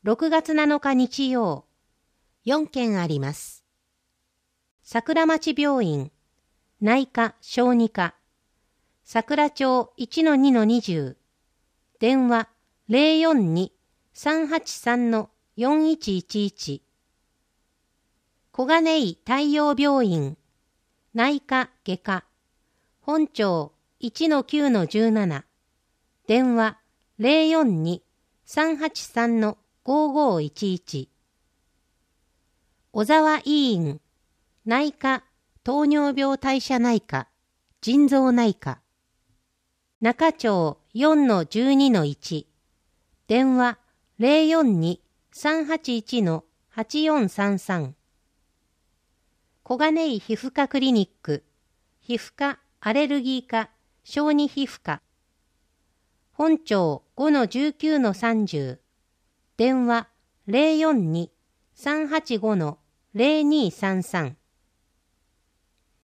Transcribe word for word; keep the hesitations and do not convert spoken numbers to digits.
ろくがつなのか日曜、よんけんあります。桜町病院、内科・小児科、桜町 いちのにのにじゅう、電話 ゼロよんに さんはちさん よんいちいちいち、小金井太陽病院、内科・外科、本町 いちのきゅうのじゅうなな、電話 ゼロよんに さんはちさん ごごいちいち、小沢医院、内科・糖尿病代謝内科、腎臓内科、中町 よんのじゅうにのいち、電話 ゼロよんに さんはちいち はちよんさんさん、小金井皮膚科クリニック、皮膚科・アレルギー科、小児皮膚科、本町 ごのじゅうきゅうのさんじゅう、電話 ゼロよんに さんはちご ゼロにさんさん、